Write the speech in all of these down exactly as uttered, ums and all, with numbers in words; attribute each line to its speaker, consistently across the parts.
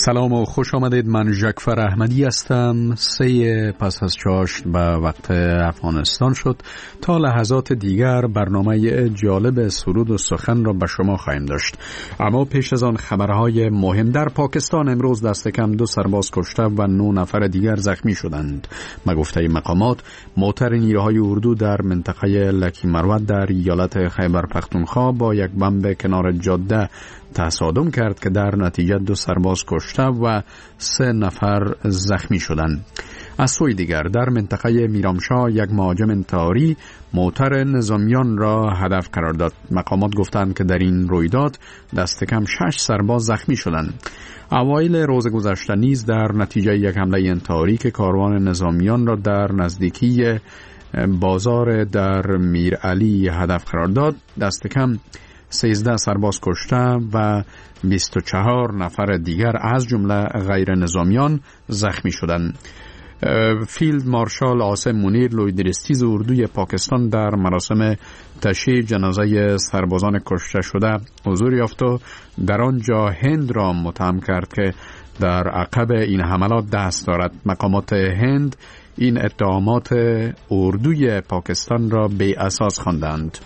Speaker 1: سلام و خوش آمدید. من جعفر احمدی هستم. سه پس از چاشت به وقت افغانستان شد. تا لحظات دیگر برنامه جالب سرود و سخن را به شما خواهیم داشت. اما پیش از آن خبرهای مهم. در پاکستان امروز دست کم دو سرباز کشته و نه نفر دیگر زخمی شدند. به گفته مقامات موتر نیروهای اردو در منطقه لکی مروت در ایالت خیبر پختونخوا با یک بمب کنار جاده تصادم کرد که در نتیجه دو سرباز کشته و سه نفر زخمی شدند. از سوی دیگر در منطقه میرامشاه یک مهاجم انتحاری موتر نظامیان را هدف قرار داد. مقامات گفتند که در این رویداد دست کم شش سرباز زخمی شدند. اوایل روز گذشته نیز در نتیجه یک حمله انتحاری که کاروان نظامیان را در نزدیکی بازار در میرعلی هدف قرار داد، دست کم سیزده سرباز کشته و بیست و چهار نفر دیگر از جمله غیر نظامیان زخمی شدند. فیلد مارشال عاصم منیر لویدرستیز اردوی پاکستان در مراسم تشییع جنازه سربازان کشته شده حضور یافت و در آنجا هند را متهم کرد که در عقب این حملات دست دارد. مقامات هند این اتهامات اردوی پاکستان را بی اساس خواندند.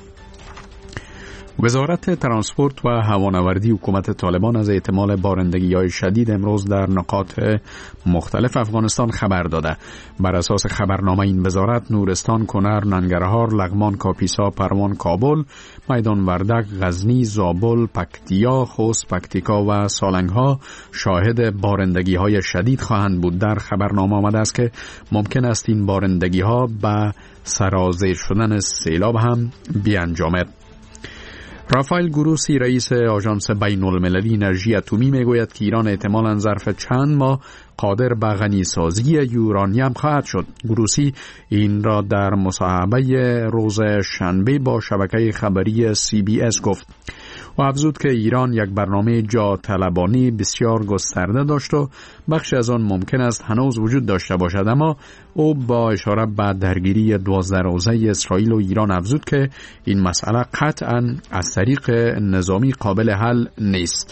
Speaker 1: وزارت ترانسپورت و هوانوردی حکومت طالبان از احتمال بارندگی‌های شدید امروز در نقاط مختلف افغانستان خبر داده. بر اساس خبرنامه این وزارت نورستان، کنر، ننگرهار، لغمان، کاپیسا، پروان، کابل، میدان وردک، غزنی، زابل، پکتیا، خوست، پکتیکا و سالنگ‌ها شاهد بارندگی‌های شدید خواهند بود. در خبرنامه آمده است که ممکن است این بارندگی‌ها به سرازیر شدن سیلاب هم بیانجامد. رافائل گروسی رئیس آژانس بین المللی انرژی اتمی میگوید که ایران احتمالاً ظرف چند ماه قادر به غنیسازی یورانیم خواهد شد. گروسی این را در مصاحبه روز شنبه با شبکه خبری سی بی اس گفت و افزود که ایران یک برنامه جا طلبانی بسیار گسترده داشت و بخشی از آن ممکن است هنوز وجود داشته باشد، اما او با اشاره به درگیری دوازده روزه اسرائیل و ایران افزود که این مسئله قطعاً از طریق نظامی قابل حل نیست.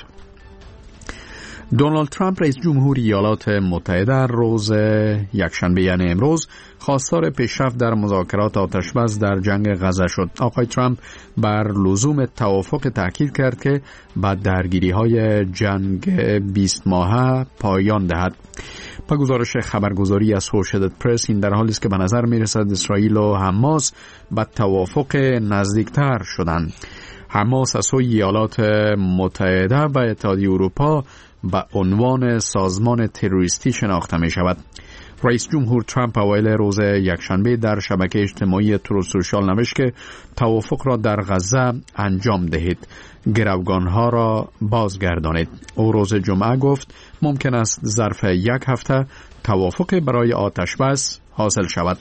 Speaker 1: دونالد ترامپ رئیس جمهوری ایالات متحده روز یکشنبه یعنی امروز خواستار پیشرفت در مذاکرات آتشبس در جنگ غزه شد. آقای ترامپ بر لزوم توافق تاکید کرد که با درگیری‌های جنگ بیست ماهه پایان دهد. با گزارش خبرگزاری اسوشییتد پرس این در حالی است که به نظر می‌رسد اسرائیل و حماس به توافق نزدیکتر شدند. حماس از سوی ایالات متحده و اتحادیه اروپا به عنوان سازمان تروریستی شناخته می شود. رئیس جمهور ترامپ اوایل روز یکشنبه در شبکه اجتماعی تروت سوشال نوشت که توافق را در غزه انجام دهید، گروگانها را بازگردانید. او روز جمعه گفت ممکن است ظرف یک هفته توافق برای آتشبس حاصل شود.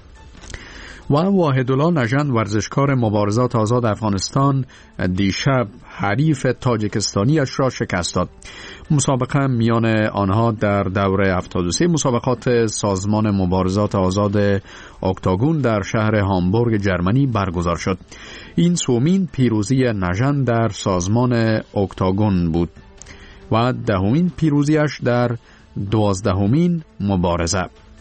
Speaker 1: و واحدالله نژند ورزشکار مبارزات آزاد افغانستان دیشب حریف تاجیکستانیش را شکست داد. مسابقه میان آنها در دوره هفتاد و سه مسابقات سازمان مبارزات آزاد اکتاگون در شهر هامبورگ جرمنی برگزار شد. این سومین پیروزی نژند در سازمان اکتاگون بود و دهمین پیروزیش در دوازدهمین مبارزه.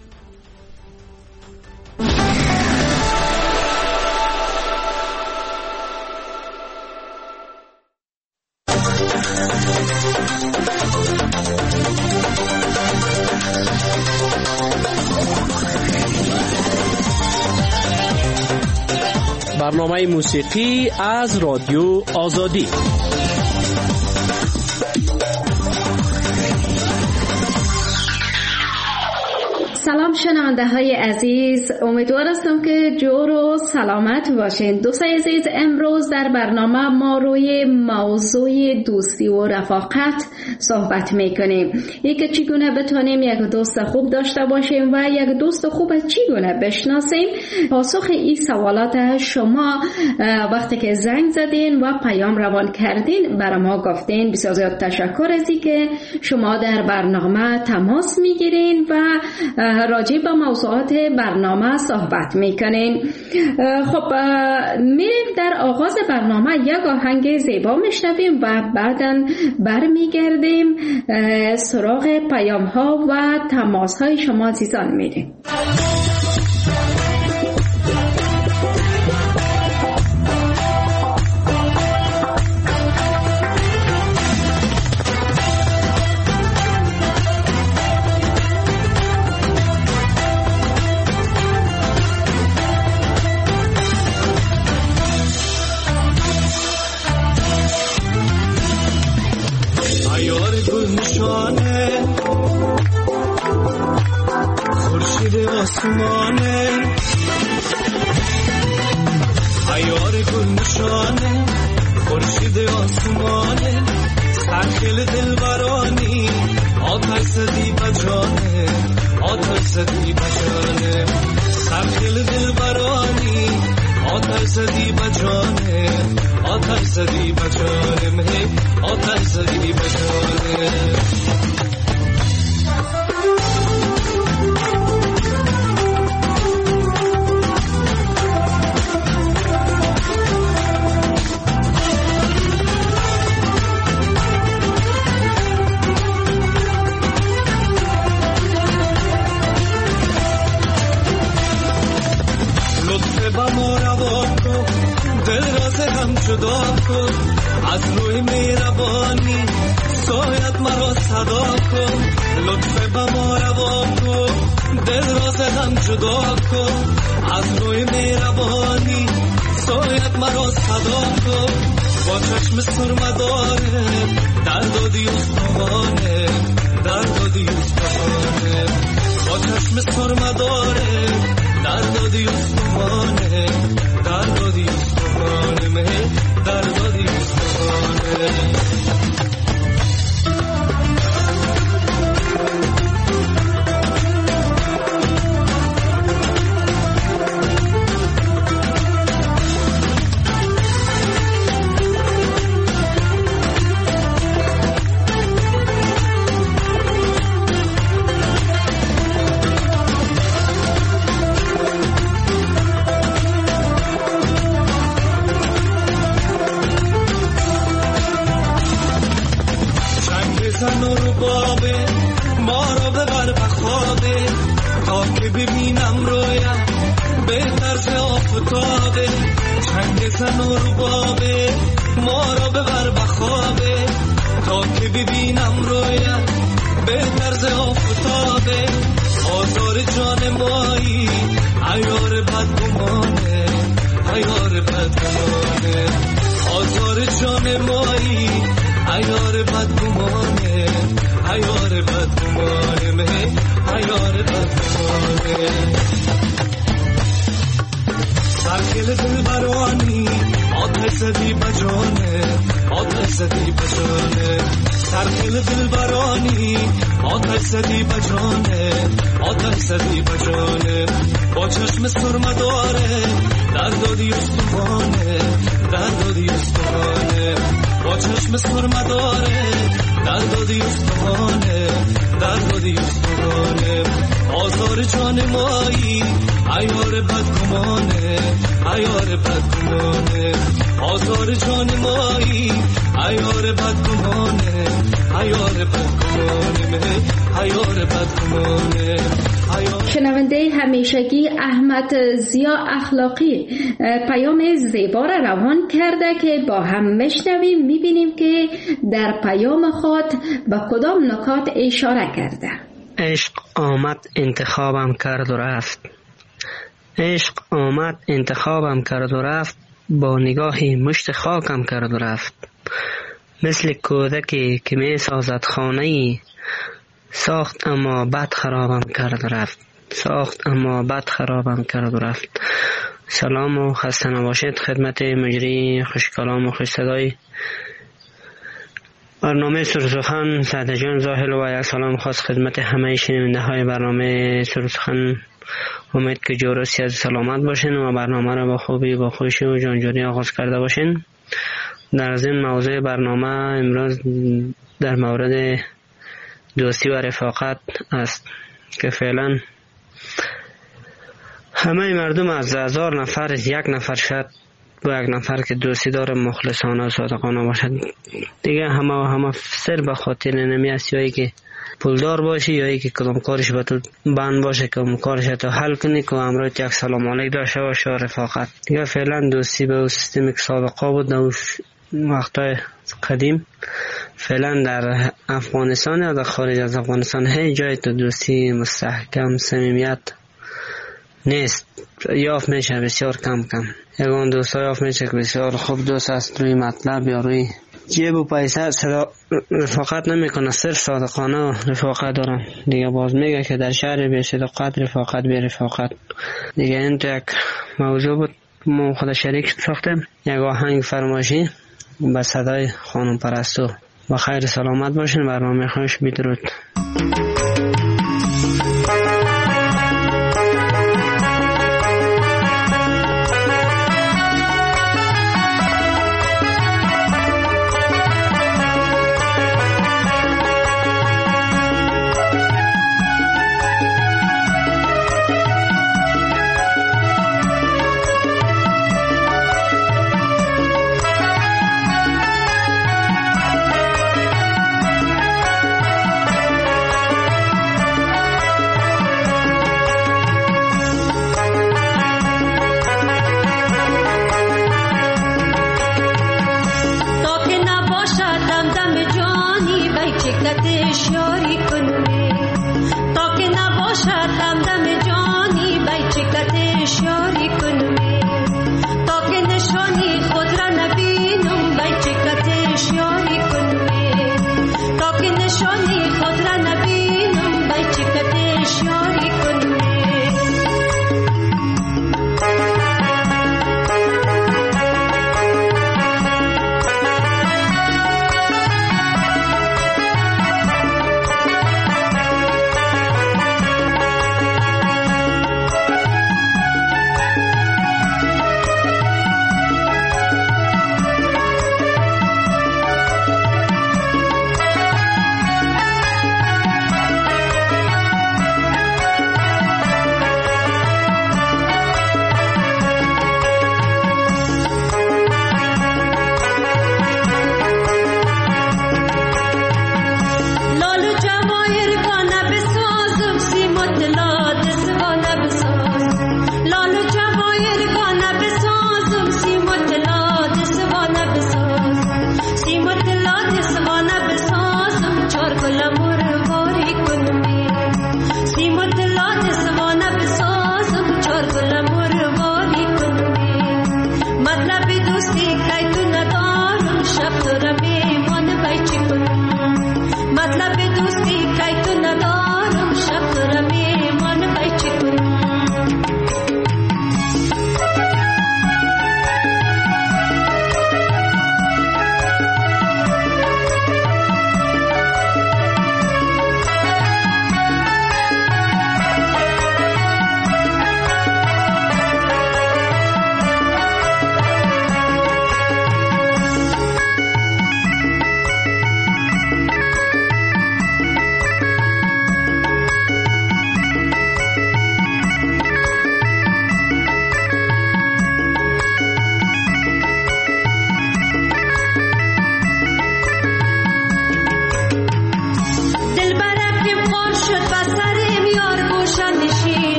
Speaker 2: برنامه موسیقی از رادیو آزادی.
Speaker 3: سلام شنونده های عزیز، امیدوار هستم که جور و سلامت باشین. دوستای عزیز، امروز در برنامه ما روی موضوع دوستی و رفاقت صحبت میکنیم. یک چگونه بتونیم یک دوست خوب داشته باشیم و یک دوست خوب چگونه بشناسیم. پاسخ این سوالات شما وقتی که زنگ زدین و پیام روان کردین برای ما گفتین. بسیار زیاد تشکر از اینکه شما در برنامه تماس میگیرین و راجع به موضوعات برنامه صحبت میکنین. خب میریم در آغاز برنامه یک آهنگ زیبا میشنویم و بعداً برمیگردیم سراغ پیام ها و تماس های شما عزیزان میریم.
Speaker 4: آسمانه عیار گل نشانه خورشید آسمانه سرخیل دلبرانی آتش زدی بجانه آتش زدی بجانه سرخیل دلبرانی آتش زدی بجانه آتش زدی بجانه آتش زدی بجانه جدا کن از روی مهربانی سایت مرا صدا کن لطف به ما روا کن دل را ز هم جدا کن از روی مهربانی سایت مرا صدا کن با چشم سرمداره دردادی استخوانه دردادی استخوانه با چشم سرمداره دردادی استخوانه دردادی استخوانه مه دردادی استخوانه زن و ربابه ما را ببر بخوابه تا که ببینم رویت به طرز آفتابه آزار جان مایی عیار بدگمانه عیار بدگمانه آزار جان مایی عیار بدگمانه عیار بدگمانه عیار بدگمانه سرکل دل برانی آتش زدی بجانه آتش زدی بجانه سرکل دل برانی آتش زدی بجانه آتش زدی بجانه با چشم سرمداره دردادی استخوانه دردادی استخوانه با چشم سرمداره دردادی استخوانه دردادی استخوانه آزار جان مایی عیار بدگمانه عیار بدگمانه آزار جان مایی عیار بدگمانه عیار بدگمانه عیار بدگمانه.
Speaker 3: شنونده همیشگی احمد ضیا اخلاقی پیام زیبا را روان کرده که با هم میشنویم، میبینیم که در پیام خود به کدام نکات اشاره کرده.
Speaker 5: عشق آمد انتخابم کرد و رفت، عشق آمد انتخابم کرد و رفت، با نگاهی مشت خاکم کرد و رفت. مثل کودکی که می سازد خانه‌ای، ساخت اما بد خرابم کرد و رفت، ساخت اما بد خرابم کرد و رفت. سلام و خسته نباشید خدمت مجری خوش کلام و خوش صدای برنامه سرسخن سعد جان زاهل و یک سلام خاص خدمت همه شنونده های برنامه سرسخن. امید که جورسی از سلامت باشین و برنامه را با خوبی با خوشی و جانجوری آغاز کرده باشین. در از این موضوع برنامه امروز در مورد دوستی و رفاقت است که فعلا همه مردم از هزار نفر یک نفر شد با یک نفر که دوستی داره مخلصانه و صادقانه باشد دیگه. همه و همه سر به خاطر نمی است، یا ای که پولدار باشی یا ای که کدام کارش به تو بند باشه که اون کارش تو حل کنی که امروز یک سلام علیک داشته باشه و رفاقت. دیگه فعلا دوستی به اون سیستمی که سابقا بود در وقتای قدیم فعلا در افغانستان یا در خارج از افغانستان هیچ جای تو دوستی مستحکم صمیمیت نیست. یافت میشه بسیار کم کم. یگان دوستا یافت میشه که بسیار خوب دوست است، روی مطلب یا روی جیب و پیسه صدا رفاقت نمیکنه، صرف صادقانه و رفاقت دارن. دیگه باز میگه که در شهر بی صداقت رفاقت بی رفاقت. دیگه این تو یک موضوع بود ما خود شریک ساختیم، یک آهنگ فرمایشی با صدای خانم پرستو. با خیر سلامت باشین. برنامه خوش بدرود.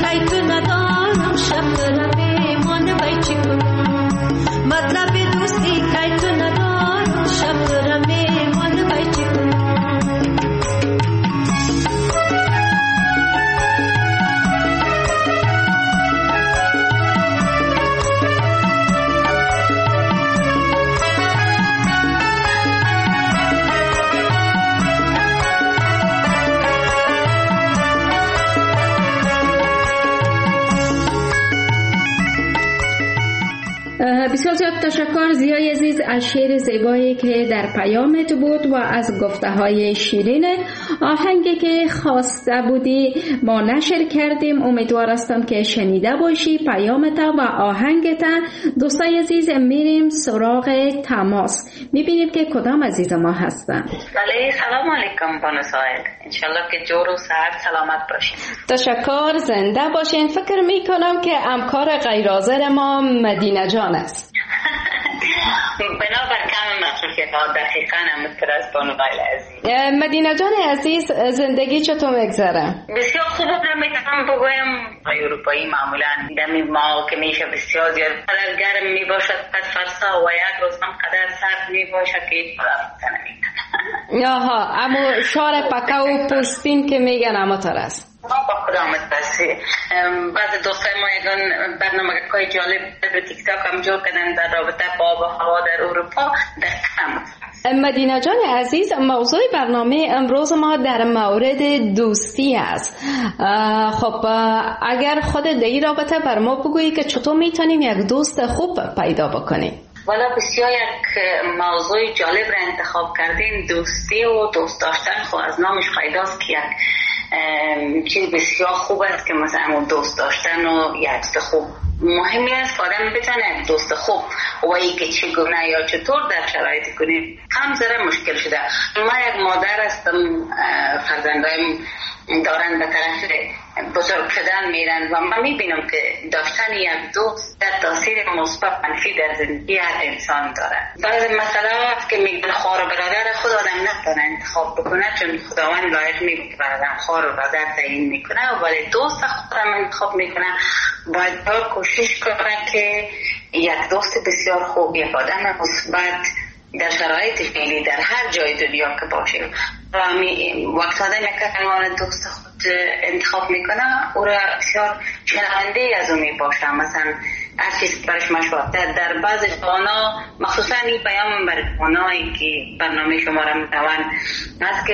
Speaker 6: کای تو ندارم شب رمی مانده بای چی کنم مطلب دوستی کای تو ندارم شب رمی مانده بای چی کنم
Speaker 3: بسیار زیاد تشکر زیای عزیز از شعر زیبایی که در پیامت بود و از گفته های شیرین. آهنگی که خواسته بودی ما نشر کردیم، امیدوار هستم که شنیده باشی پیامت و آهنگت. دوستای عزیز میریم سراغ تماس، میبینیم که کدام عزیز ما هستن.
Speaker 7: بله سلام علیکم بانو سائل، انشالله که جور و صحت سلامت باشین.
Speaker 3: تشکر، زنده باشین. فکر میکنم که همکار غیر حاضر ما مدینه جان است.
Speaker 7: بنابر کم مصروفیت ها دقیقا همونطور است بانو غیل عزیز.
Speaker 3: مدینه جان عزیز، زندگی چطور میگذره؟
Speaker 7: بسیار خوب رو میتونم بگویم. اروپایی معمولا دمی ما که میشه بسیار زیاد قدر گرم میباشد قد فرسا و یک روز هم قدر سرد میباشد که هیچ رفته نمیکنه.
Speaker 3: آها، اما شار پکه و پوستین که میگن اما تر است.
Speaker 7: با خدامت بسی. بعض دوستای ما یکان برنامه که جالب در تیک تاک هم جور کردن در رابطه با آب و هوا در اروپا در کم.
Speaker 3: مدینه جان عزیز، موضوع برنامه امروز ما در مورد دوستی است. خب اگر خود در این رابطه بر ما بگویی که چطور میتونیم یک دوست خوب پیدا بکنیم؟
Speaker 7: والا بسیار یک موضوع جالب را انتخاب کردین. دوستی و دوست داشتن خب از نامش پیداست که یک چیز بسیار خوب است که مثلا دوست داشتن و یک دوست خوب مهمی است. آدم بتونه یک دوست خوب و ای که چگونه یا چطور در شرایط کنیم هم ذره مشکل شده. ما یک مادر هستم، فرزندایم دارن به طرف بزرگ شدن میرن و من میبینم که داشتن یک دوست در تاثیر مثبت منفی در زندگی هر انسان داره. بعضی مسئله هست که میگن خواهر و برادر خود آدم نتونه انتخاب بکنه چون خداوند لایق میبینه که برادر خواهر و برادر تعیین میکنه، ولی دوست خودم انتخاب میکنه. باید باید کوشش کنه که یک دوست بسیار خوب، یک آدم مثبت در شرایط فعلی در هر جای دنیا که باشه و وقت آدم یک عنوان دوست خود انتخاب میکنه او را بسیار شنونده از او میباشه. مثلا هر چیز برش مشورت در, در بعض جوانا، مخصوصا این پیام بر جوانایی که برنامه شما را میتوان هست که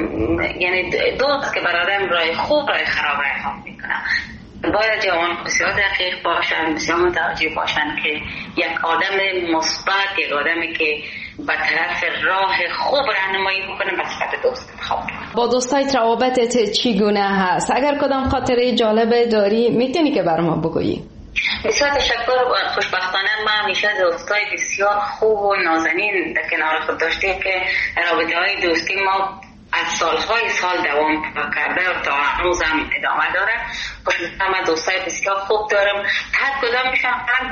Speaker 7: یعنی دوست که برادم رای خوب رای خراب رای خواب میکنه. باید جوان بسیار دقیق باشن، بسیار متوجه باشن که یک آدم مثبت، یک آدمی که به طرف راه خوب راهنمایی میکنه به صفت دوست انتخاب کنه.
Speaker 3: با دوستایت روابطت چگونه هست؟ اگر کدام خاطره جالبه داری میتونی که بر ما بگویی؟
Speaker 7: بسیار تشکر. خوشبختانه ما همیشه دوستای بسیار خوب و نازنین در کنار خود داشتیم که رابطه های دوستی ما از سالهای سال دوام کرده و تا هنوز هم ادامه داره. خوشبختانه من دوستای بسیار خوب دارم، هر کدامشان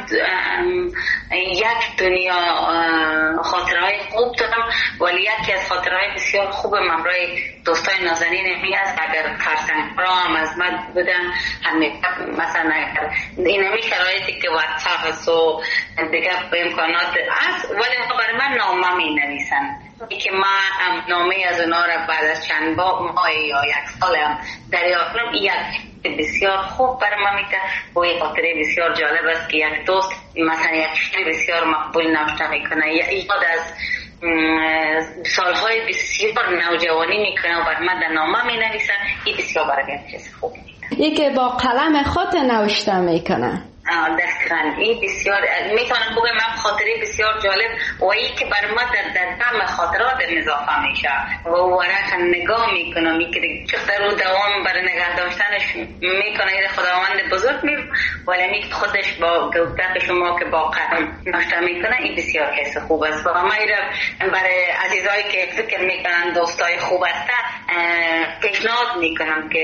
Speaker 7: یک دنیا خاطرهای خوب دارم، ولی یکی از خاطرهای بسیار خوب ممرای دوستای نازنین می است. اگر فرزند را هم از من بودن همه مثلا این همی شرایطی که واتساپ هست و دیگه امکانات هست، ولی برای من نامه می نویسن که من نامه از اونا را بعد از چند ماه یا یک سال هم دریافت کنم. یک بسیار خوب برای من میده و یک خاطره بسیار جالب است که یک دوست مثلا یک شعر بسیار مقبول نوشته میکنه، یاد از سالهای بسیار نوجوانی میکنه و برای من در نامه می نویسن. این بسیار برای من چیز خوب میده.
Speaker 3: یکی با قلم خود نوشته میکنه.
Speaker 7: دقیقاً این بسیار میتونم بگم من خاطره بسیار جالب و این که بر ما در در دم خاطرات اضافه میشه و ورق نگاه میکنم می که چقدر رو دوام برای نگه داشتنش میکنه. این خداوند بزرگ می ولی می خودش با گفتن شما که با قلم نوشته میکنه این بسیار حس خوب است و ما را برای عزیزایی که فکر میکنن دوستای خوب هستن پیشنهاد میکنم که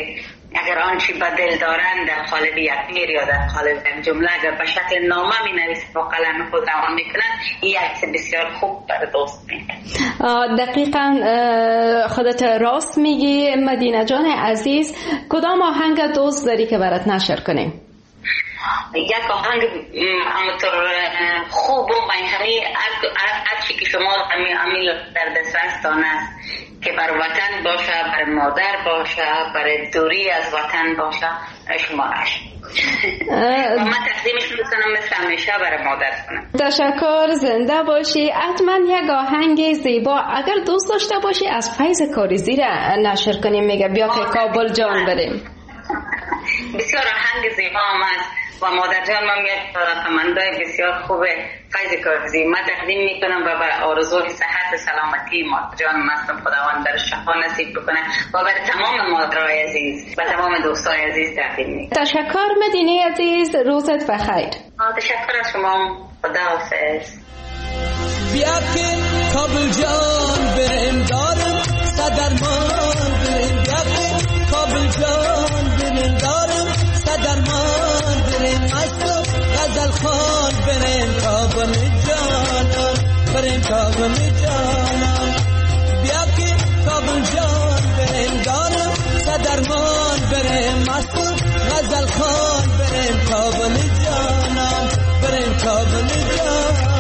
Speaker 7: اگر آنچه به دل دارند در قالب یک شعر یا در قالب یک جمله اگر به شکل نامه می نویسند با قلم خود روان میکنند، این یک بسیار خوب برای دوست میکنند.
Speaker 3: دقیقاً خودت راست میگی مدینه جان عزیز. کدام آهنگ دوست داری که برات نشر کنیم؟
Speaker 7: یک آهنگ همونطور خوب و همین هرچی که شما همین در دسترستان است که بر وطن باشه، بر مادر باشه، بر دوری از وطن باشه، شمارش و من تقدیمش میکنم مثل همیشه برای مادر کنم.
Speaker 3: تشکر، زنده باشی. حتما یک آهنگ زیبا اگر دوست داشته باشی از فیض کاریزی را نشر کنیم. میگه بیا که کابل جان بریم.
Speaker 7: بسیار آهنگ زیبا هم است و مادر جان من یک خواندای بسیار خوبه فیض کاریزی من تقدیم میکنم و به آرزوی صحت سلامتی مادر جان مستم خداوند در شفا نصیب بکنه و بر تمام مادرای عزیز و تمام دوستای عزیز تقدیم میکنم.
Speaker 3: تشکر مدینه عزیز، روزت بخیر.
Speaker 7: تشکر از شما، خداحافظ.
Speaker 4: بیا که کابل جان بریم دارم صدرمان بریم، بیا که کابل جان بریم دارم صدرمان بریم، مستو غزل خان بریم کابل جانان بریم کابل جانان، بیا که کابل جان بریم دارم صدرمان بریم، مستو غزل خان بریم کابل جانان بریم کابل جانان.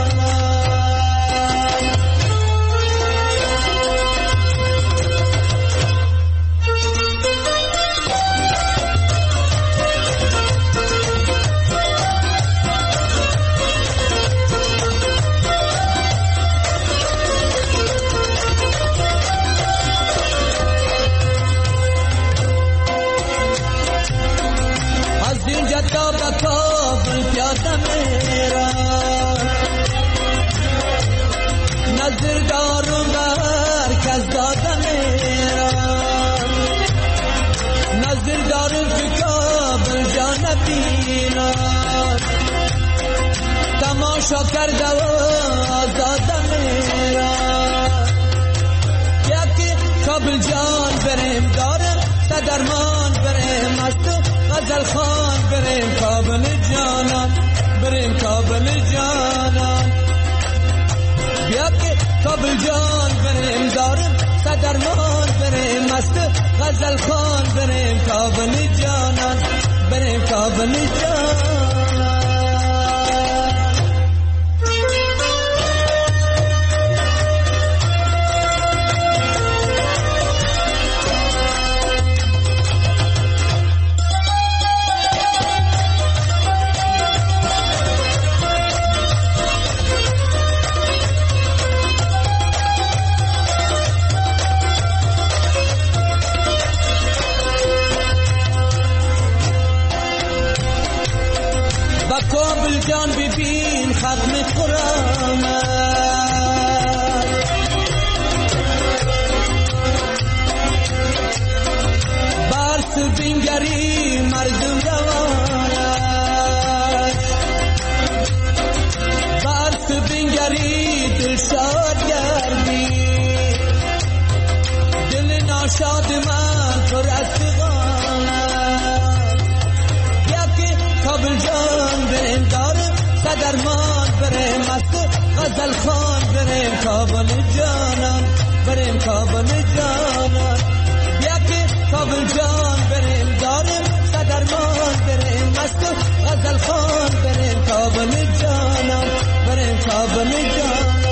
Speaker 4: تا به کابل پیاده میرم، نظر دارم بر کس داده میرم، نظر دارم که کابل جان بینم، تماشا کرده و آزاده میرم، یکی کابل جان بریم دارم صدرمان بریم، مستو غزل خان بریم کابل جانان بریم کابل جانان، بیا که کابل جان بریم دارم صدرمان بریم، مست غزل خان بریم کابل جانان بریم کابل جانان. کابل جان ببین ختم قرآن برس بینگری مردم روان برس بینگری دل شاد گردی دل ناشاد من پر از فغان، یکی کابل جان بریم دارم صدرمان بریم، مست غزل خان بریم کابل جانان بریم کابل جانان، یکی کابل جان بریم دارم صدرمان بریم، مست غزل خان بریم کابل جانان بریم کابل جانان.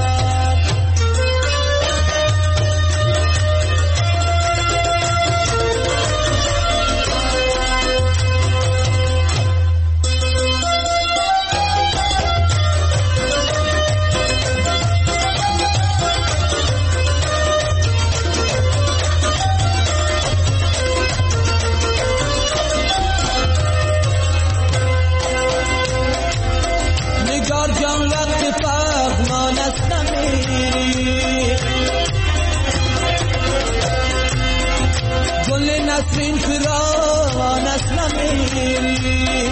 Speaker 4: نسرین فراوان است نمیری،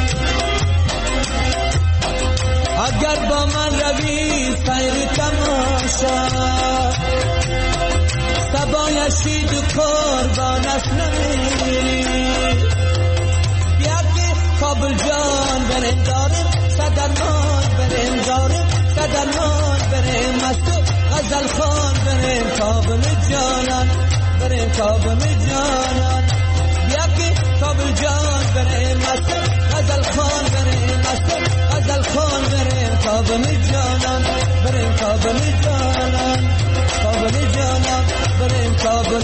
Speaker 4: اگر با من روی سیر تماشا، سبایشید و قربان است نمیری، قدرمان بریم مست غزل خان بریم کابل جانان بریم کابل جانان بیا که کابل جان بریم مست غزل خان بریم مست غزل خان بریم کابل جانان بریم کابل جانان کابل جانان بریم کابل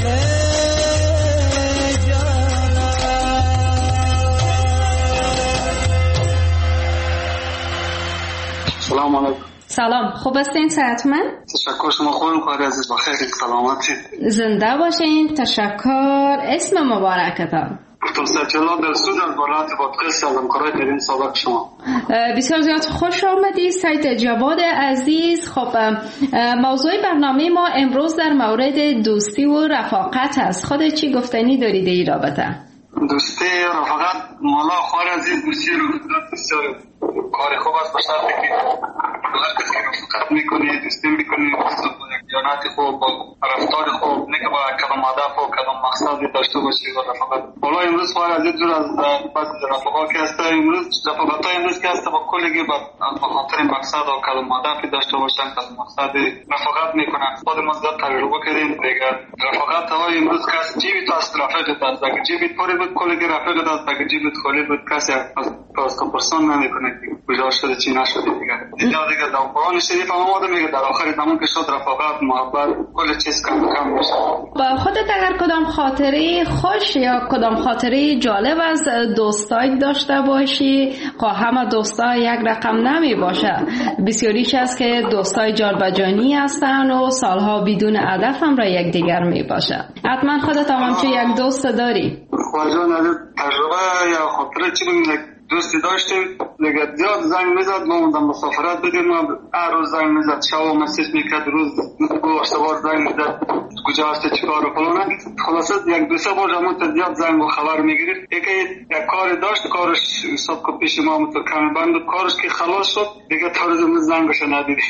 Speaker 8: سلام علیکم.
Speaker 3: سلام، خوب هستین؟ صحتمند؟
Speaker 8: تشکر، شما خوبین؟ کاری عزیز بخیر، سلامتی، زنده
Speaker 3: باشین. تشکر. اسم مبارکتان؟
Speaker 8: دکتر سجلا در سودان ولایت بادغیس از همکارای در این سابق شما.
Speaker 3: بسیار زیاد خوش آمدید سید جواد عزیز. خب موضوع برنامه ما امروز در مورد دوستی و رفاقت است. خود چی گفتنی دارید این رابطه؟
Speaker 8: دوستی رفاقت مولا خوار عزیز دوستی رو بسیار کار خوب است، به شرطی که هر کسی رفاقت میکنه دوستی میکنه دیانت خوب با رفتار خوب نه که با کدام هدف و کدام مقصدی داشته باشی و رفاقت. حالا امروز خوار عزیز جور از بعض رفاقات که هست، امروز رفاقت های امروز که هست با کلگی به خاطر مقصد و کدام هدفی داشته باشن کدام مقصدی رفاقت میکنن. خود ما زیاد تجربه کردیم دیگه. رفاقت های امروز که هست جیبی تو است رفاقت است، اگه جیبی پوری بود کلگی رفاقت است، اگه جیبی خالی بود کسی از پرسان نمیکنه کجا شده چی نشده دیگه. دیگه دیگه در قرآن شریف هم آمده میگه در آخر زمان که شد رفاقت محبت کل چیز کم کم میشه.
Speaker 3: با خودت اگر کدام خاطره خوش یا کدام خاطره جالب از دوستای داشته باشی، خب همه دوستا یک رقم نمی باشه، بسیاریش است که دوستای جالبجانی هستن و سالها بدون هدف هم را یک دیگر می باشه. حتما خودت هم چه یک دوست داری؟
Speaker 8: خواجان از تجربه یا خاطره چی بگیم دوستی داشتیم دیگه زیاد زنگ میزد ما موندم مسافرت بدیم ما هر روز زنگ میزد شب مسیج میکرد روز اشتبار زنگ میزد کجا هستی چیکار و فلان. خلاصه یک دو سه بار همون تا زیاد زنگ و خبر میگیرید یکی یک کاری داشت کارش حساب که پیش ما تو کمی بند کارش که خلاص شد دیگه تا روز امروز زنگش ندیدی.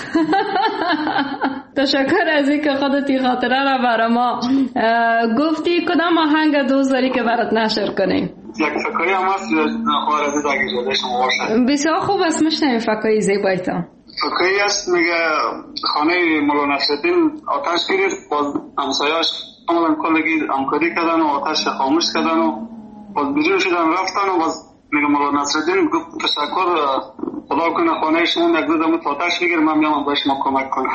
Speaker 3: تشکر از اینکه خودت این خاطره را برای ما گفتی. کدام آهنگ دوست داری که برات نشر کنیم؟
Speaker 8: یک فکایی هم هست خوار عزیز اگه جاده شما باشه.
Speaker 3: بسیار خوب است، میشنویم فکایی زیبایتان.
Speaker 8: فکایی است میگه خانه مولا نصرالدین آتش گرفت، باز همسایه‌اش آمدن کلگی همکاری کردن و آتش خاموش کردن و باز بیرون شدن رفتن و باز میگه مولا نصرالدین گفت تشکر خدا کنه خانه شما یک روز هم آتش بگیر من میام با شما کمک کنم.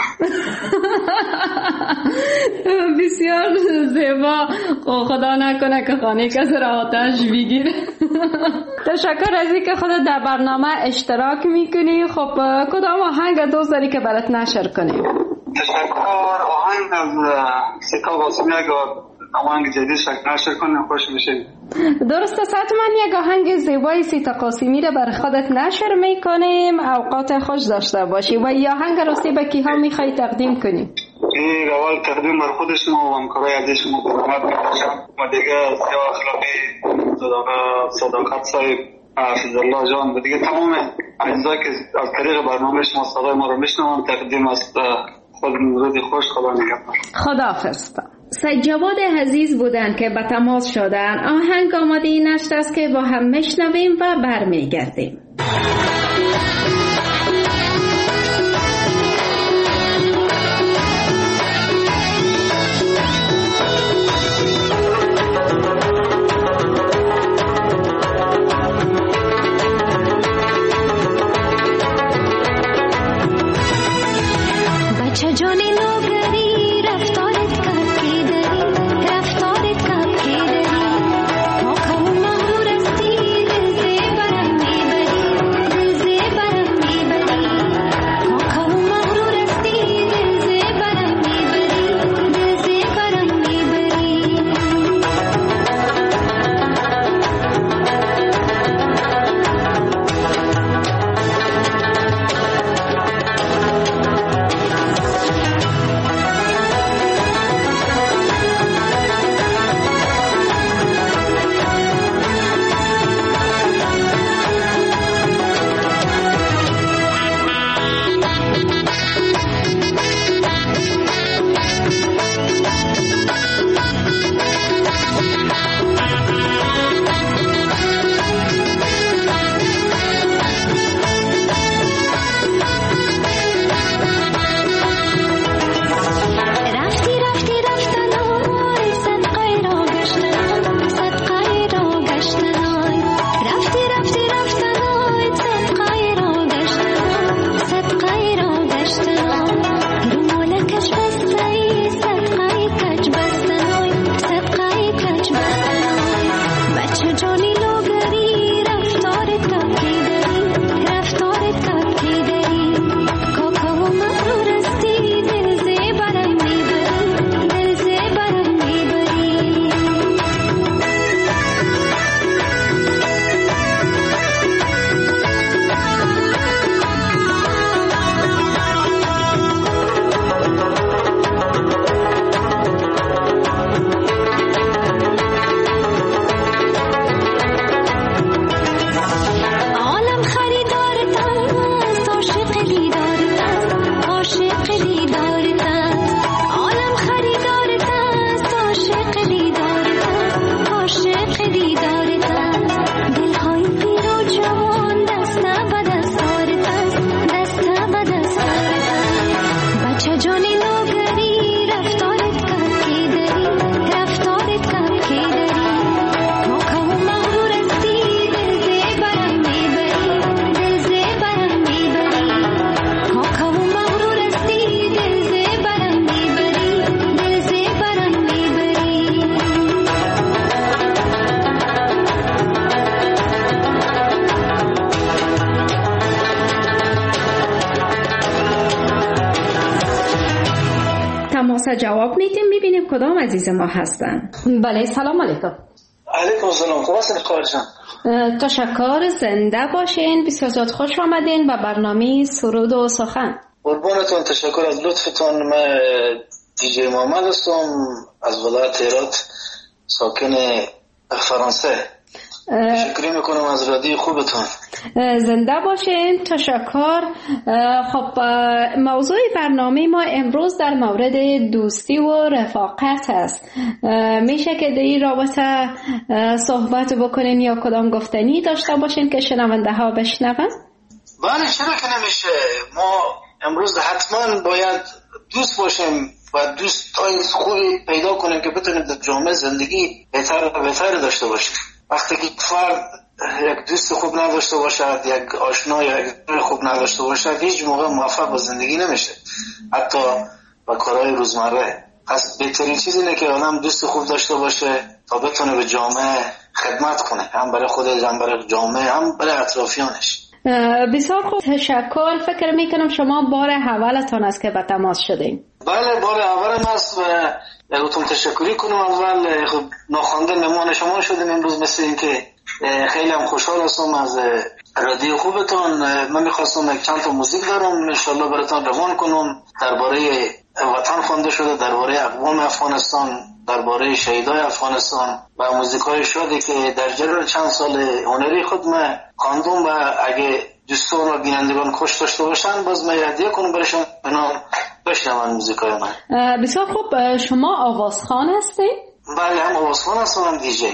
Speaker 3: بسیار زیبا. خدا نکنه که خانه کسی را آتش بگیره. تشکر از اینکه خودت در برنامه اشتراک میکنی. خب کدام آهنگ دوست داری که برات نشر کنیم؟
Speaker 8: تشکر. آهنگ از سیتا قاسمی اگر آهنگ جدید شکل نشر کنیم خوش میشه.
Speaker 3: درسته ساعت من یک آهنگ زیبای سیتا قاسمی را بر خودت نشر میکنیم. اوقات خوش داشته باشی. و یا آهنگ راستی به کی ها میخوای تقدیم کنی؟
Speaker 8: این اول تقدیم بر خود شما و همکارای عزیز شما برامت میکنم و دیگه سیا اخلاقی صداقت صاحب حفظ الله جان و دیگه تمام اجزایی که از طریق برنامه شما صدای ما رو میشنوم تقدیم است. خود روزی خوش، خدا نگهدار.
Speaker 3: خداحافظ. سید جواد عزیز بودن که به تماس شدن. آهنگ آماده این است که با هم میشنویم و برمیگردیم.
Speaker 6: بچه جانی نوگری رفتارت کرد که داری رفتارت کرد که داری ما کمون مغرور استی دل زیبرم میبری دل جانی لوگری رفتارت کبکی داری رفتارت کبکی داری کاکا و مغرور استی دل زیبرم میبری دل زیبرم میبری
Speaker 3: جواب میدیم میبینیم کدام عزیز ما هستن. بله سلام علیکم.
Speaker 9: علیکم السلام. خوب هستین خالصان؟
Speaker 3: تشکر، زنده باشین. بسیار زیاد خوش آمدین به برنامه سرود و سخن.
Speaker 9: قربانتون، تشکر از لطفتون. من دیجی محمد هستم از ولایت هرات، ساکن فرانسه. تشکر میکنم از رادیو خوبتون.
Speaker 3: زنده باشین. تشکر. خب موضوع برنامه ما امروز در مورد دوستی و رفاقت است. میشه که در این رابطه صحبت بکنین یا کدام گفتنی داشته باشین که شنونده ها بشنون؟
Speaker 9: بله، چرا که نمیشه. ما امروز حتما باید دوست باشیم و دوستای خوبی پیدا کنیم که بتونیم در جامعه زندگی بهتر و بهتر داشته باشیم. وقتی که فرد یک دوست خوب نداشته باشد، یک آشنا یا یک خوب نداشته باشد، هیچ موقع موفق به زندگی نمیشه، حتی با کارهای روزمره. پس بهترین چیز اینه که آدم دوست خوب داشته باشه تا بتونه به جامعه خدمت کنه، هم برای خودش، هم برای جامعه، هم برای اطرافیانش.
Speaker 3: بسیار خوب، تشکر. فکر میکنم شما بار اولتان است که به تماس شدین.
Speaker 9: بله، بار اولم است و یکتون تشکری کنم. اول خب ناخوانده مهمان شما شدیم امروز، مثل این که خیلی هم خوشحال هستم از رادیو خوبتون. من میخواستم یک چند تا موزیک دارم انشالله براتون روان کنم، درباره وطن خوانده شده، درباره اقوام افغانستان، درباره شهیدای افغانستان و موزیکای شادی که در جریان چند سال هنری خود من خواندم و اگه دوستان و بینندگان خوش داشته باشن باز من هدیه کنم برایشون بنام بشنون موزیکای من.
Speaker 3: بسیار خوب. شما آوازخوان هستید؟
Speaker 9: بله، هم آوازخوان هستم هم دیجی.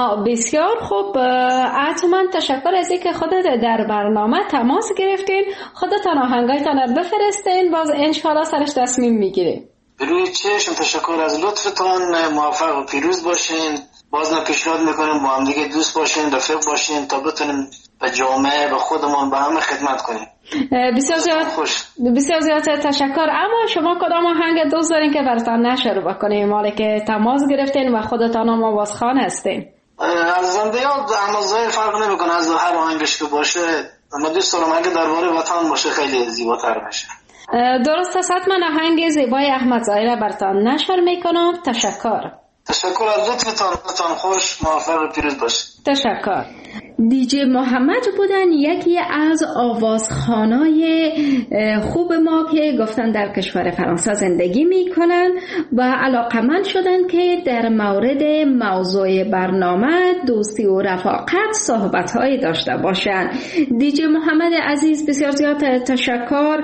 Speaker 3: بسیار خوب. حتما تشکر از اینکه خودت در برنامه تماس گرفتین. خودتان آهنگایتان رو بفرستین، باز انشالله سرش تصمیم میگیریم.
Speaker 9: بروی چشم. تشکر از لطفتان. موفق و پیروز باشین. باز من پیشنهاد میکنم با هم دیگه دوست باشین، رفیق باشین تا بتونیم به جامعه، به خودمون، به همه خدمت کنیم.
Speaker 3: بسیار زیاد خوش. بسیار زیاد تشکر. اما شما کدام آهنگ دوست دارین که براتون نشر بکنیم، مالی که تماس گرفتین و خودتان هم آوازخوان هستین؟
Speaker 9: از زنده یاد اندازه فرق نمیکنه، از هر آهنگش که باشه. من دوست دارم اگه درباره وطن باشه خیلی زیباتر میشه.
Speaker 3: درست است. حتما آهنگ زیبای احمد ظاهر براتون نشر میکنم. تشکر.
Speaker 9: تشکر از لطفتان. لطفتان خوش، موفق و پیروز باشید.
Speaker 3: تشکر. دیجی محمد بودن، یکی از آوازخوانای خوب ما که گفتن در کشور فرانسه زندگی میکنن و علاقمند شدن که در مورد موضوع برنامه دوستی و رفاقت صحبت‌هایی داشته باشن. دیجی محمد عزیز، بسیار زیاد تشکر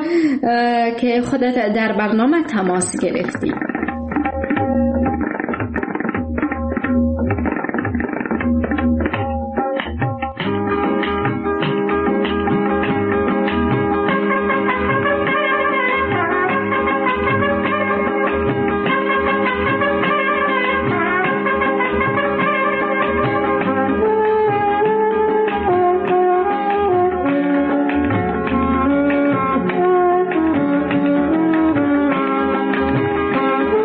Speaker 3: که خودت در برنامه تماس گرفتی.
Speaker 6: Thank you.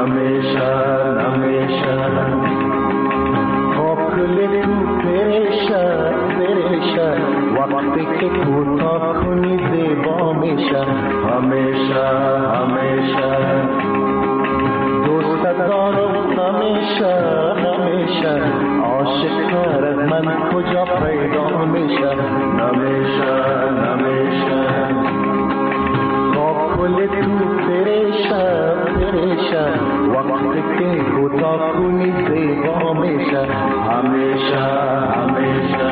Speaker 10: हमेशा हमेशा खोखले तू पेशा पेशा वक्त के कोता खुनी देवा हमेशा हमेशा हमेशा दोस्त दारो हमेशा हमेशा आशिक करत मन खुजा पैदा हमेशा हमेशा हमेशा खोखले तू पेशा पेशा वक्त के कोता खुनी देवा हमेशा हमेशा हमेशा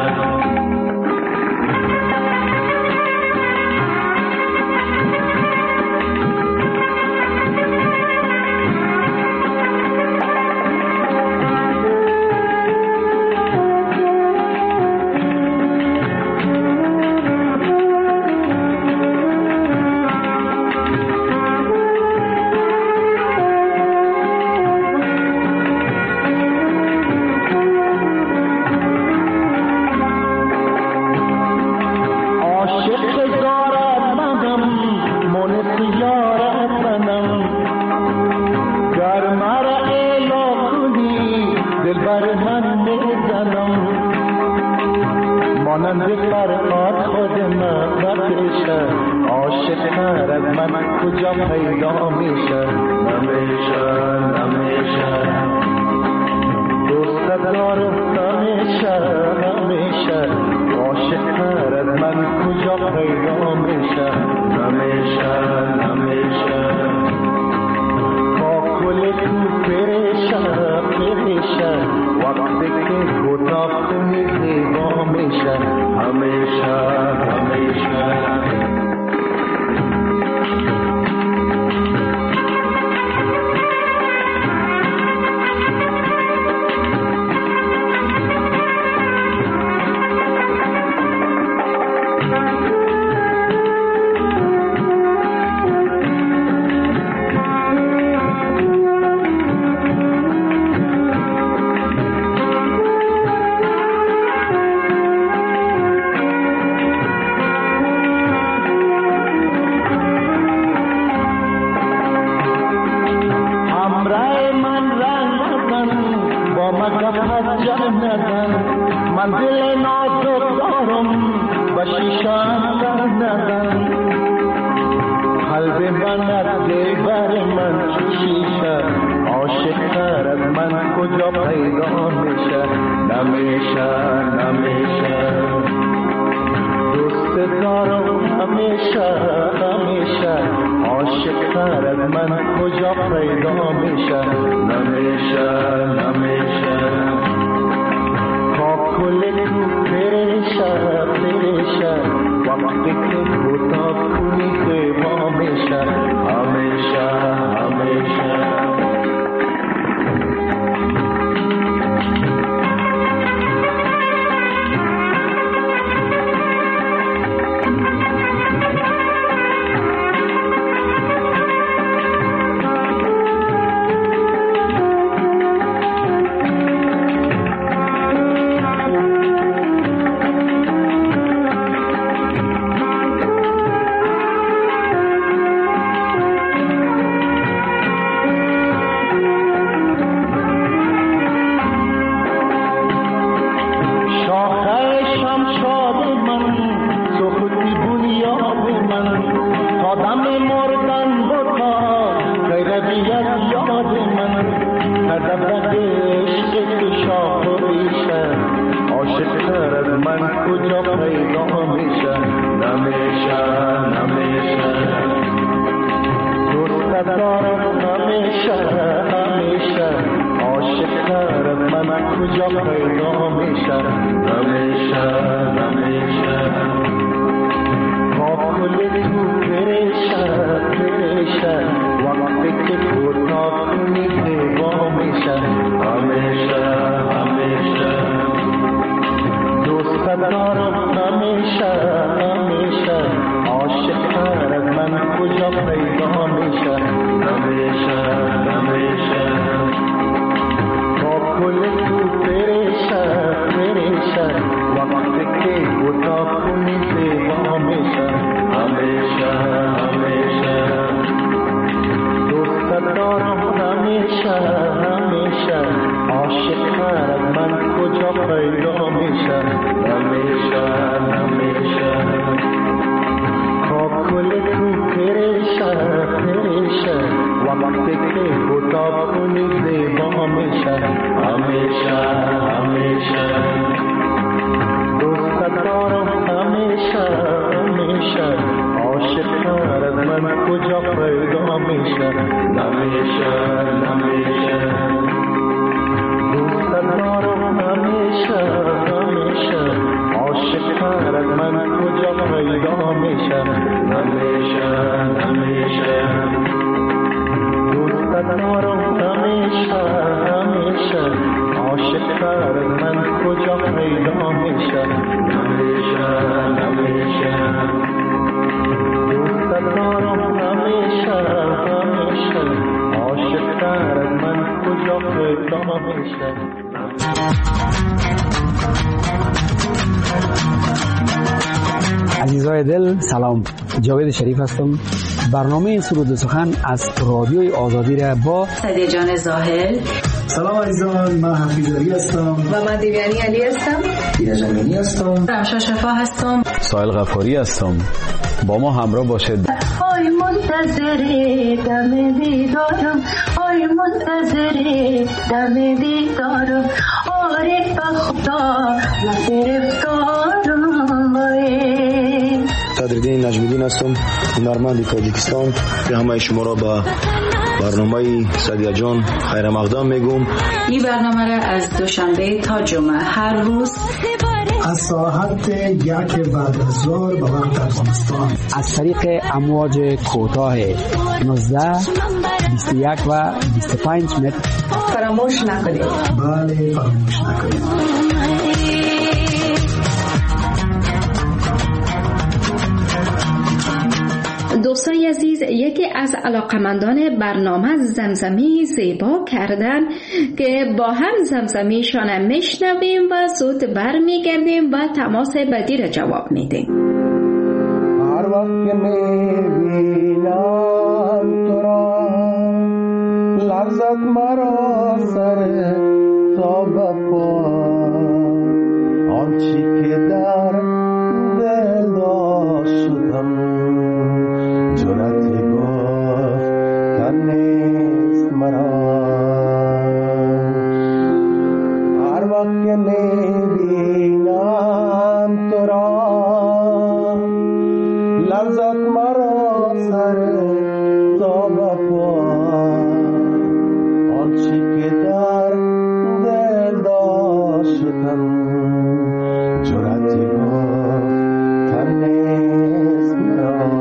Speaker 10: کجا پیدا میشه همیشه همیشه کاکل تو پریشه پریشه وقتی که خطاب کنی زیبا میشه همیشه همیشه دوست دارم همیشه همیشه عاشق از من کجا پیدا میشه همیشه همیشه دوست دارم همیشه همیشه عاشق از من کجا پیدا میشه همیشه همیشه دوست دارم همیشه همیشه عاشق از من کجا پیدا میشه همیشه همیشه دوست دارم همیشه همیشه عاشق از من کجا پیدا میشه.
Speaker 11: عزیزای دل سلام، جاوید شریف هستم. برنامه سرود و سخن از رادیوی آزادی را با
Speaker 12: سعدیه جان زاهل.
Speaker 13: سلام عزیزان، من حفیظ علی هستم
Speaker 12: و من دیویانی علی هستم.
Speaker 13: دینا جمینی هستم.
Speaker 12: رمشا شفا هستم.
Speaker 14: سایل غفاری هستم. با ما همراه باشید.
Speaker 6: آی منتظری دم دیدارم، آی منتظری دم دیدارم، آره بخدا نگرفتارم.
Speaker 15: صدرالدین نجمیدین هستم، هنرمند تاجیکستان. به همه شما را با برنامه سعدیه جان خیر مقدم میگم.
Speaker 12: این برنامه را از دوشنبه تا جمعه هر روز
Speaker 13: از ساعت یک بعد از ظهر به وقت افغانستان
Speaker 11: از طریق امواج کوتاه نوزده، بیست و یک و بیست و پنج متر
Speaker 12: فراموش نکنید.
Speaker 13: بله فراموش نکنید.
Speaker 3: دوستای عزیز، یکی از علاقمندان برنامه زمزمی زیبا کردن که با هم زمزمیشان میشنویم و زود برمیگردیم و تماس بعدی را جواب میدیم.
Speaker 10: هر وقت که میبینم تو را لرزد مرا سر تا بپا، آنچی که در دل داشتم جرأتی گفتن نیست مرا. هر وقت که میبینم تو را لرزد مرا سر تا بپا، آنچی که در دل داشتم جرأتی گفتن نیست مرا.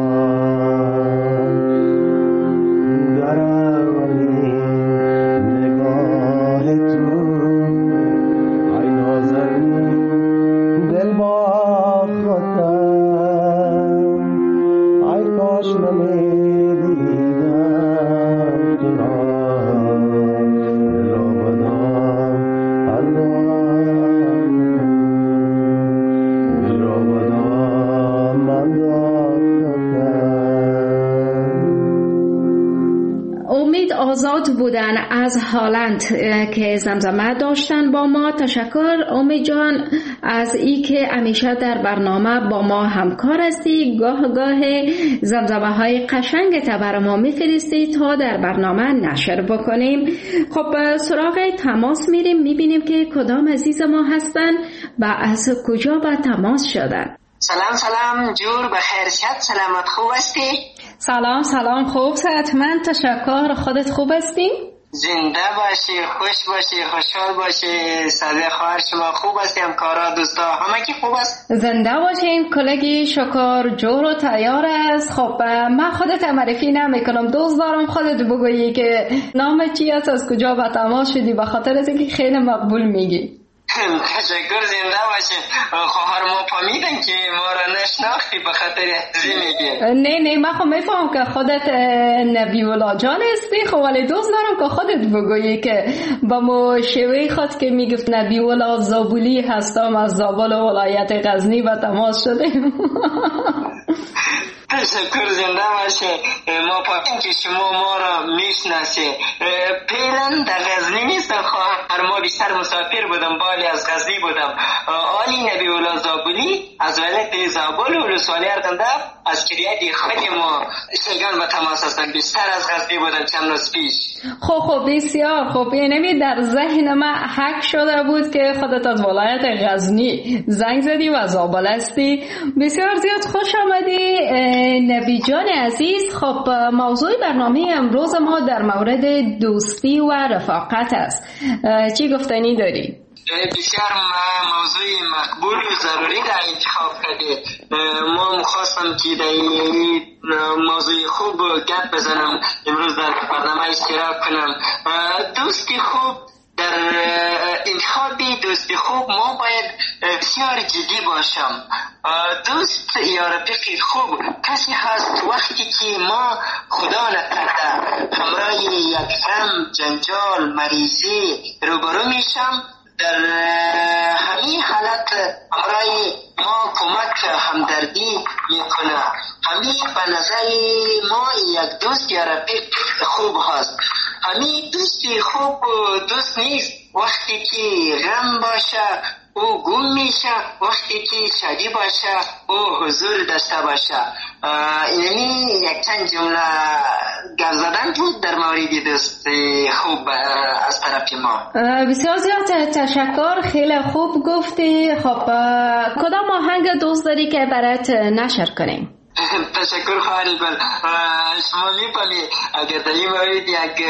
Speaker 3: آزاد بودن از هالند که زمزمه داشتن با ما. تشکر امید جان از ای که همیشه در برنامه با ما همکار هستی. گاه گاه زمزمه های قشنگ تا برای ما میفرستی تا در برنامه نشر بکنیم. خب سراغ تماس میریم، میبینیم که کدام عزیز ما هستن و از کجا با تماس شدن.
Speaker 16: سلام سلام جور بخیر شد، سلامت خوب هستی؟
Speaker 3: سلام سلام خوب صحتمند، تشکر. خودت خوب هستی؟
Speaker 16: زنده باشی، خوش باشی، خوشحال باشی. صدای خواهر شما خوب هستی؟ همکارا دوستا همه کی خوب است؟
Speaker 3: زنده باشین. کلگی شکر جور و تیار است. خب من خودت معرفی نمیکنم، دوست دارم خودت بگویی که نام چی است، از کجا به تماس شدی، به خاطر از اینکه خیلی مقبول میگی.
Speaker 16: تشکر، زنده باشین. خواهر ما فهمیدن که ما را نشناختی به خاطر ازی میگی.
Speaker 3: نه نه من خب میفهم که خودت نبی الله جان هستی، خب ولی دوست دارم که خودت بگویی که با مو شوی خود که میگفت نبی الله زابولی هستم، از زابل ولایت غزنی و تماس شدیم.
Speaker 16: تشکر، زنده باشه. ما پاکیم که شما ما را میشناسه. پیلن در غزنی نیستم خواهر، ما بیشتر مسافر بودم، بالی از غزنی بودم. آلی نبی اولا زابلی از ولد زابل و رسوالی ارکنده از کریت خود ما شیگان به تماس هستن. بیشتر از غزنی بودم چند روز پیش.
Speaker 3: خب خب بسیار خب. یعنی در ذهن من حک شده بود که خودت از ولایت غزنی زنگ زدی و زابل هستی. بسیار زیاد خوش آمدی نبی جان عزیز. خب موضوع برنامه امروز ما در مورد دوستی و رفاقت است. چی گفتنی داری؟
Speaker 16: بسیار موضوع مقبول و ضروری در انتخاب کرده. ما مخواستم که در این موضوع خوب گپ بزنم، امروز در برنامه اشتراک کنم. دوستی خوب، در انتخاب دوستی خوب ما باید بسیار جدی باشم. دوست یا رفیق خوب کسی هست وقتی که ما خدا نکرده همراه یک غم، جنجال، مریضی روبرو میشم، در همین حالت برای ما کمک همدردی میکنه. همین به نظر ما یک دوست یا رفیق خوب هست. همین دوستی خوب دوست نیست وقتی که غم باشه او گم میشه، وقتی که شادی باشه او حضور داشته باشه. یعنی یک چند جمله گپ زدن بود در مورد دوست خوب از طرف ما.
Speaker 3: بسیار زیاد تشکر، خیلی خوب گفتی. خب کدام آهنگ دوست داری که برات نشر کنیم؟
Speaker 16: تشکر خواهری بل. شما می‌فهمی اگر در این مورد یک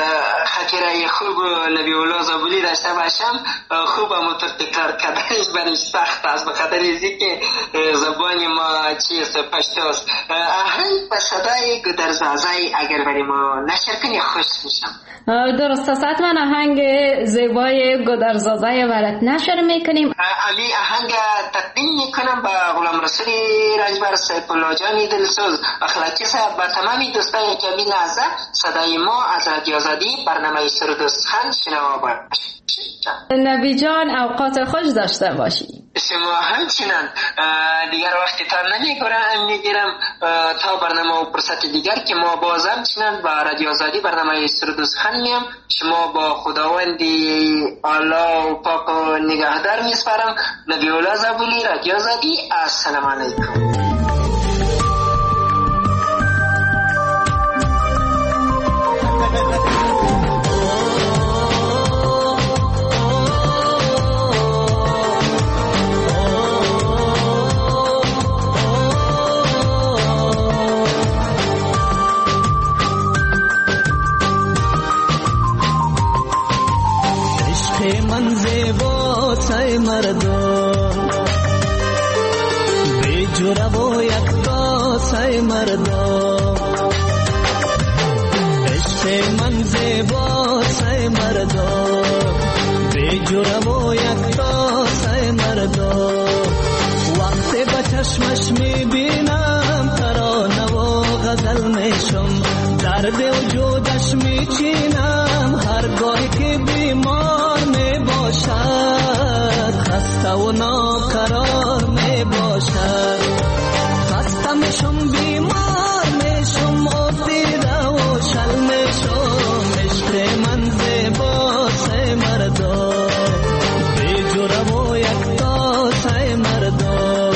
Speaker 16: خاطره خوب نبی اولا زابلی داشته باشم، خوب هم تکرار کردنش برش سخت است به خاطر اینکه که زبان ما چیست، پشتوست. آهنگ به صدای گودرزازای اگر برای ما نشر کنی خوش میشم.
Speaker 3: درست است، حتما آهنگ زیبای گودرزازای برات نشر میکنیم.
Speaker 16: علی آهنگ تقدیم میکنم به غلام رسول رجبر سیف الله جانی دلسوز اخلاقی صاحب، به تمامی دوستان جمیل نازه. صدای ما از رادیو آزادی برنامه سرود و سخن شنوا باشید.
Speaker 3: نبی جان اوقات خوش داشته باشی.
Speaker 16: شما همچنان. دیگر وقتی تا نمیگیرم میگیرم تا برنامه و فرصت دیگر که ما باز همچنان با رادیو آزادی برنامه سرود و سخن میم. شما با خداوندی الله و پاک و نگهدار میسپارم. نبی اولا زابلی، رادیو آزادی. السلام علیکم.
Speaker 4: من زیبا سای مردم بی جوره و یکتا سای مردم، عشق من زیبا سای مردم بی جوره و یکتا سای مردم. وقتی به چشمش میبینم ترانه و غزل میشم، درد وجودش میچینم هرگاهی که بیمار می باشد، خسته و ناقرار می باشد. خسته میشم، بیمار میشم، افتیده و شل میشم. عشق من زیبا سای مردم بی جوره و یکتا سای مردم.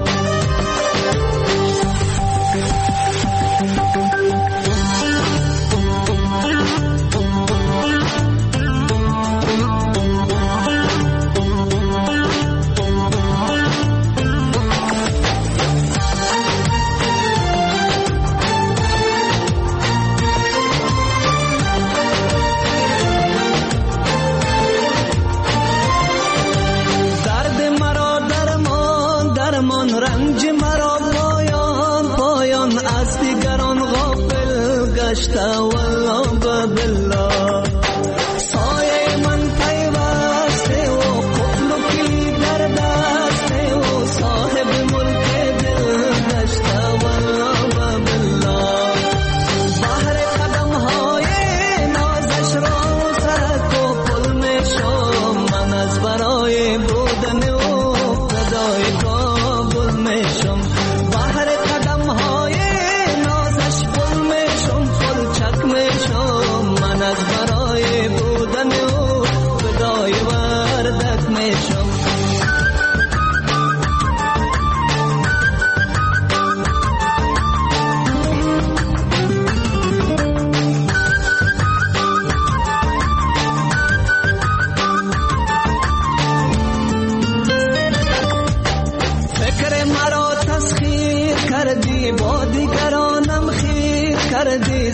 Speaker 4: رنج مرا پایان پایان از دیگران غافل گشته والله بالله. سایه من پیوسته و قفل و کلید در دسته و صاحب ملک دل گشته والله بالله. بحر قدم های نازش را سرک و پل میشم، من از برای بودن و فدای میشم. بحر قدم های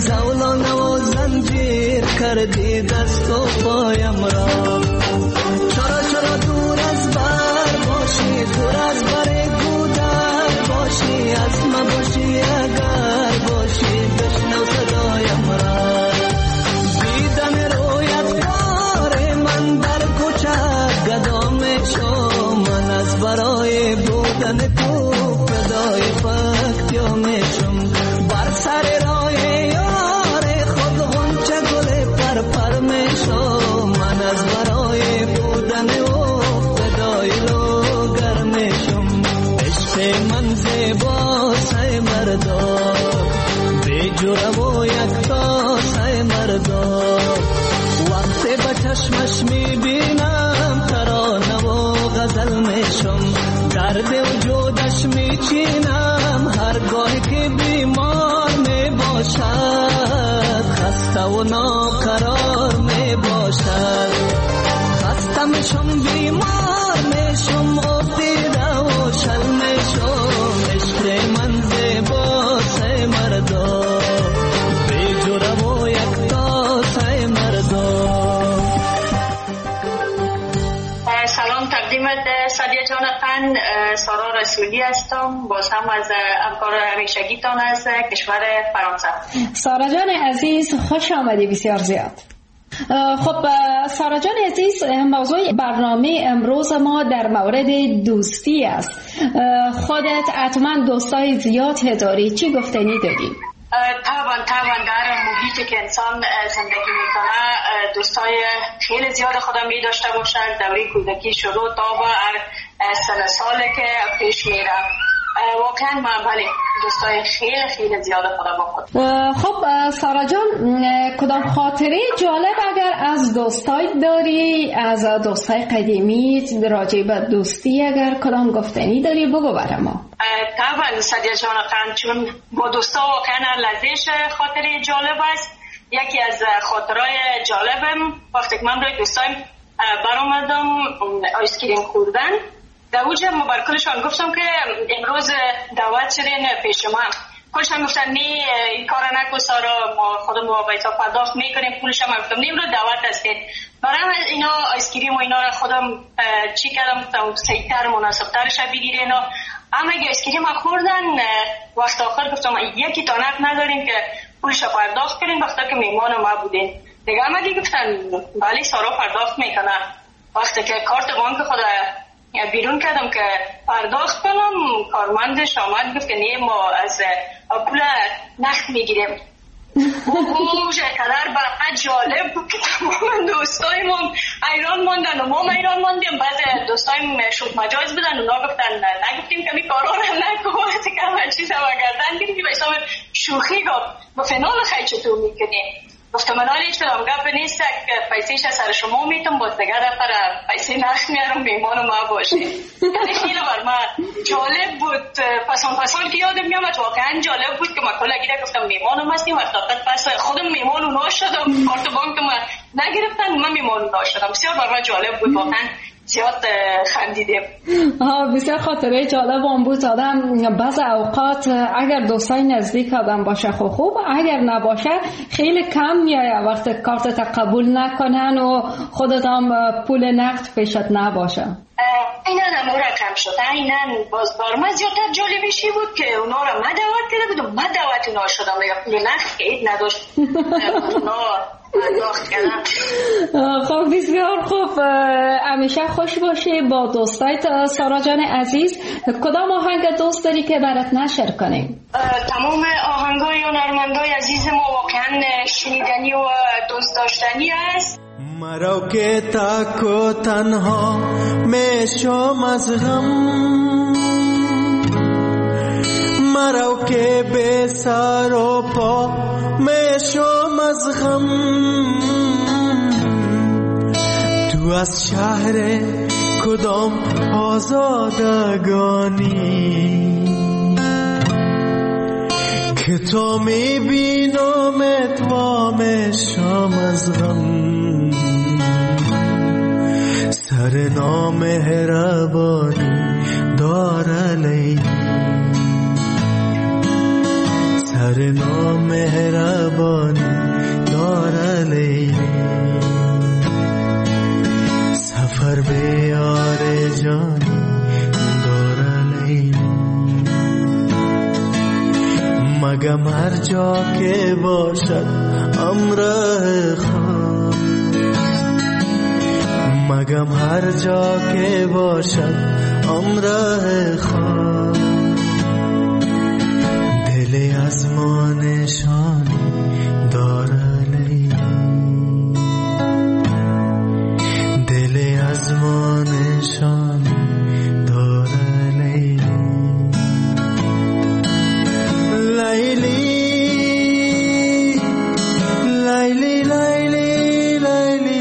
Speaker 4: زولانه و زنجیر کردی دست و پایم را. چرا چرا دور از بر باشی، دور از بر گودر باشی، از ما باشی اگر باشی بشنو صدایم را. دیدن رویت کار من در کوچه گدام شو، من از برای بودن تو فدای پکتیا میشم. بر سر راه یار خود غنچه گل پر پر میشم، من از برای بودن او فدای لوگر میشم. عشق من زیبا سای مردا، بی جرم و یکتا سای مردا. وقتی به چشمش میبینم ترانه و غزل میشم، درد وجودش میچینم هرگاه که بیمار میباشد، خسته و ناقرار میباشد. خسته میشم بیمار میشم افتیده و شل میشم. عشق من زیبا سای مردا، بی جرم و یکتا سای مردا.
Speaker 17: سلام تقدیمت سادیا جان قند، سارا رسولی هستم، باز هم از همکار همیشگیتان از کشور فرانسه.
Speaker 3: سارا جان عزیز خوش آمدی بسیار زیاد. خب سارا جان عزیز، موضوع برنامه امروز ما در مورد دوستی است. خودت حتما دوستای زیاد داری، چی گفتنی داری؟
Speaker 17: طبعا طبعا در محیطی که انسان زندگی میکنه دوستای خیلی زیاد خودم می داشته باشد. دوره کودکی شروع تا به هر سن ساله که پیش میره، واقعا من بله دوستای خیلی خیلی زیاد خودم با خود.
Speaker 3: خب سارا جان، کدام خاطره جالب اگر از دوستای داری، از دوستای قدیمی راجع به دوستی اگر کدام گفتنی داری بگو برای ما.
Speaker 17: طبعا سادیا جان قند، چون با دوستا واقعا لذیذ خاطره جالب است. یکی از خاطرهای جالبم وقتی که من روی دوستایم برآمدم آیسکریم خوردن، در اوج مبارکلشان گفتم که امروز دعوت شدین پیش من. کلشان گفتن نه این کار نکن سارا، ما خودمون با بیتا پرداخت میکنیم پولشم. گفتم نه امروز دعوت هستید. برای اینا آیسکریم و اینا خودم چی کردم، گفتم سیتر مناسبترش بگیرین. اما اگه آیسکریم خوردن وقت آخر گفتم یکی تا نقد نداریم که پولش پرداخت کنیم وقتا که میمان ما بودین. دیگه اما دیگه گفتن بله سارا پرداخت میکنه. وقتی که کارت بانک خود بیرون کردم که پرداخت کنم، کارمندش آمد گفت که نه ما از پول نقد میگیریم. اوه قدر برای جالب بود که تمام دوستایمون ایران ماندن و ما ایران ماندیم. بعد دوستایم شد مجاز بدن، اونا گفتن نگفتیم که می کارا رو نکن، وقتی که همه چیز رو گردن گیریم. بایستم شوخی گفت با فنال خیلی چطور میکنی؟ گفتم من حالی شدم گپ نیست که پیسیش از سر شما میتونم باز دیگر دفعه پیسی نخ میارم میمان ما باشی. یعنی خیلی بر من جالب بود. پسان پسان که یادم میامد واقعا جالب بود که ما کلا گیره گفتم میمانم هستیم. وقتا پس خودم میمان اونا شدم، کارت بانک ما نگرفتن، من میمان اونا شدم. بسیار بر من جالب بود، واقعا زیاد خندیدیم.
Speaker 3: آها بسیار خاطره جالب هم بود. آدم بعض اوقات اگر دوستای نزدیک آدم باشه خوب خوب، اگر نباشه خیلی کم میایه وقت کارت قبول نکنن و خودت هم پول نقد پیشت نباشه.
Speaker 17: اینا نمو رقم شد. اینا باز بار ما زیادتر جالبشی بود که اونا را ما دعوت کرده بودم، ما دعوت اونا شدم یا پول نقد که اید نداشت اونا پرداخت کردم.
Speaker 3: خب بسیار خوب، همیشه خوش باشی با دوستایت. سارا جان عزیز، کدام آهنگ دوست داری که برات نشر کنیم؟
Speaker 17: تمام آهنگای هنرمندای عزیز ما واقعا شنیدنی و دوست داشتنی است.
Speaker 4: مرا که تک و تنها میشم از غم، مرا که به سر و پا میشم از غم. تو از شهر کدام آزادگانی که تو میبینمت و میشم از غم. سر نامهربانی دار علی، سر
Speaker 18: سر نامهربانی داره لیلی سفر به یار جانی داره لیلی مگم هر جا که باشد امره خواست مگم هر جا که باشد امره خواست دل از ما نشانی داره لیلی دل از ما نشانی داره لیلی لیلی لیلی لیلی لیلی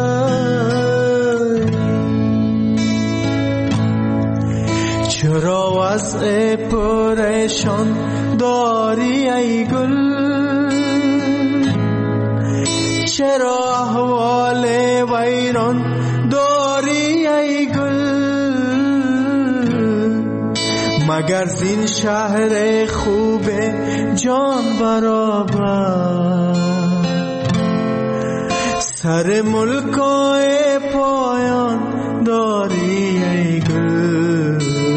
Speaker 18: چرا وضع پریشان داری ای گل چرا احوال ویران داری ای گل مگر زین شهر خوب جان برابر سر ملکای پایان داری ای گل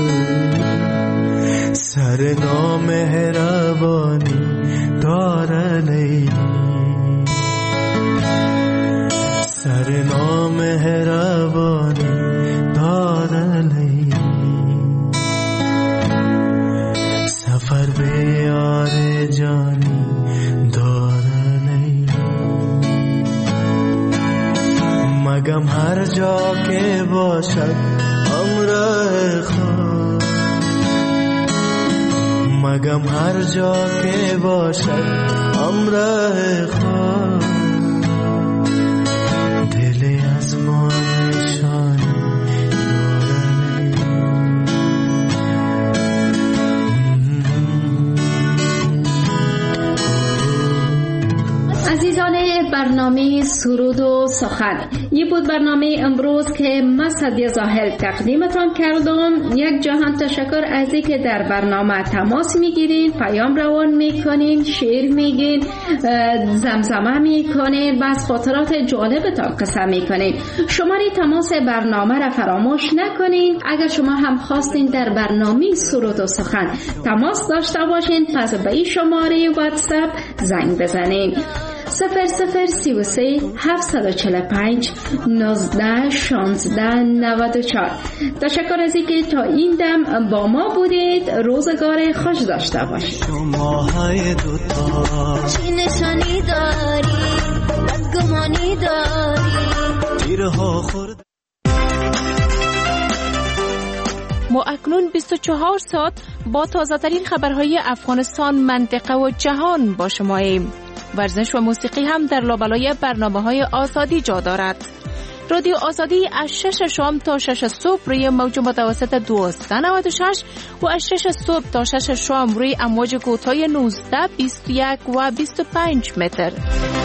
Speaker 18: سر نامهربانی داره لیلی سر نامهربانی داره لیلی سفر به یار جانی داره لیلی مگم هر جا که باشد امره خواست مگم هر جا که باشد امره خواست دل از ما نشانی
Speaker 3: عزیزان برنامه سرود و سخن، یه بود برنامه امروز که من سعدیه زاهل تقدیمتان کردم. یک جهان تشکر از اینکه در برنامه تماس میگیرین، پیام روان میکنین، شعر میگین، زمزمه میکنین و از خاطرات جالبتان قصه میکنین. شماره تماس برنامه را فراموش نکنین. اگر شما هم خواستین در برنامه سرود و سخن تماس داشته باشین، پس به این شماره واتساپ زنگ بزنین: صفر صفر سی و سه هفتصد و چهل و پنج نوزده شانزده نود و چهار. تشکر از اینکه تا این دم با ما بودید. روزگار خوش داشته باشید.
Speaker 18: شماهای دوتا
Speaker 6: چی نشانی داری، بدگمانی داری،
Speaker 18: تیرها خورد.
Speaker 19: ما اکنون بیست و چهار ساعت با تازه ترین خبرهای افغانستان، منطقه و جهان با شماییم. ورزش و موسیقی هم در لابلای برنامه‌های آزادی جا دارد. رادیو آزادی از شش شام تا شش صبح روی موج متوسط دویست و نود و شش و از شش صبح تا شش شام روی امواج کوتاه نوزده، بیست و یک و بیست و پنج متر.